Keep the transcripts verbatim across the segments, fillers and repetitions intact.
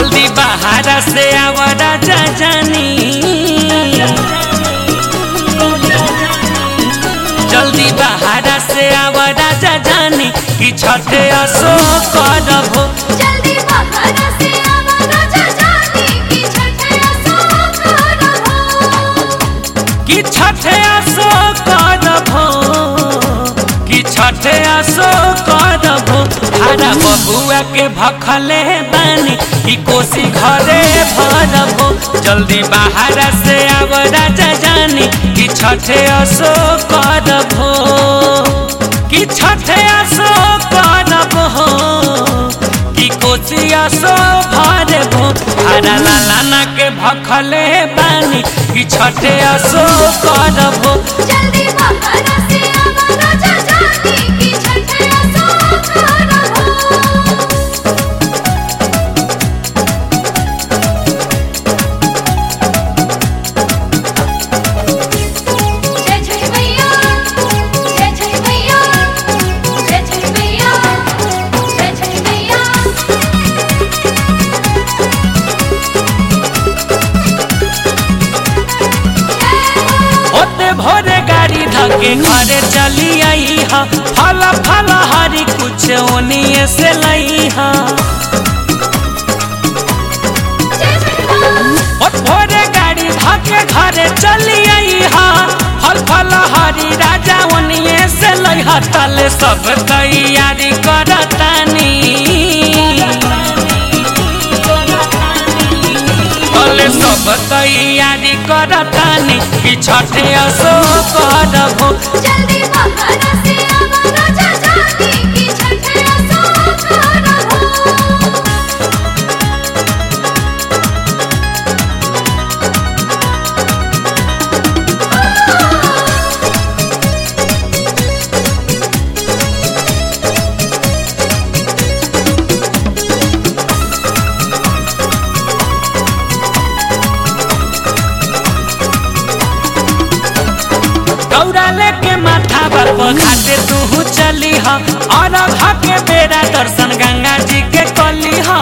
जल्दी बाहर से आव राजा जानी, जल्दी बाहर से आव राजा जानी कि छठे असो करबो। जल्दी बाहर से आव राजा जानी कि छठे असो करबो, कि छठे असो करबो, कि छठे असो करबो। हरा बबुआ के भखले बानी कि कोसी घरे भरबो। जल्दी बाहर से आव राजा जानी कि छठे असो करबो, कि छठे असो करबो, कि कोसी असो भरबो। हरा लालाना के भखले बानी कि छठे असो करबो। जल्दी बाहर से आव राजा जानी कि छठे असो करबो। जय जय मैया, जय जय मैया, जय जय मैया, जय जय मैया। होते भोरे गाड़ी धके घरे चली आई हा, फल फल हरी कुछ ओनिए से लई हा। होत भोरे गाड़ी धके घरे चली आई हा, फल फल हरी राजा ओनिए से लई हा। तले सब तैयारी करतानी, तले सब तैयारी करतानी कि छठे असो करबो। जल्दी बाहर से आव राजा जानी कि छठे असो करबो। दौड़ा लेके माथा पर घाटे तू चली हा, और भाके बेरा दर्शन गंगा जी के कली हा।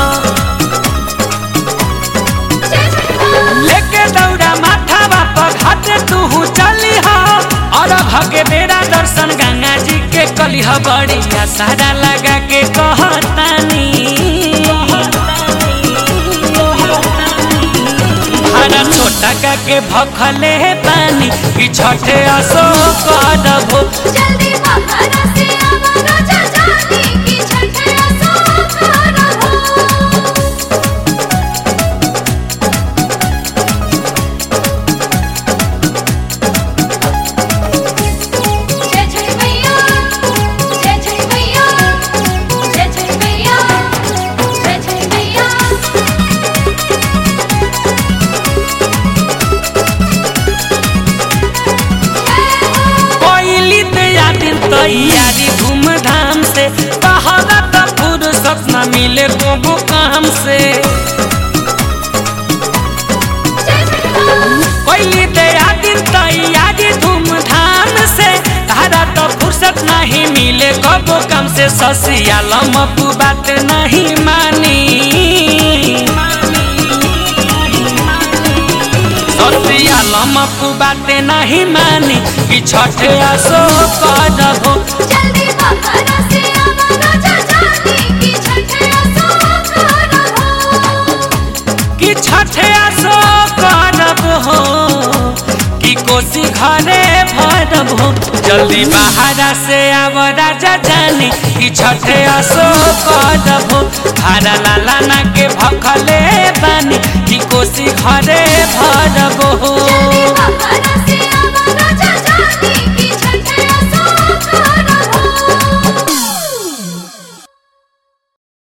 लेके दौड़ा माथा पर घाटे तू चली हा, और भाके बेरा दर्शन गंगा जी के कली हा। बड़ी सारा लगा के कहतानी, हरा छोटा का के भखले पानी कि छठे असो करबो। जल्दी बाहर से आव राजा जानी कि छठे असो करबो। जय जय मैया, जय जय मैया, जय जय मैया, जय जय मैया। कोइली दिया दिन तैयारी धूमधाम से, कहावत तो फुर्सत न मिले को काम से। कोइली दिया दिन तैयारी धूमधाम से, कहावत तो फुर्सत नहीं मिले कबो काम से। ससिया लमपु बात नहीं मानी, ससिया लमपु बात नहीं मानी कि छठे असो करबो। जल्दी बाहर से आव राजा जानी कि छठे असो करबो, कि छठे असो करबो, कि कोसी घरे भरबो। जल्दी बाहर से आव राजा जानी कि छठे असो करबो। हरा लालाना के भखले बानी कि कोसी घरे भरबो। जल्दी बाहर से आव राजा जानी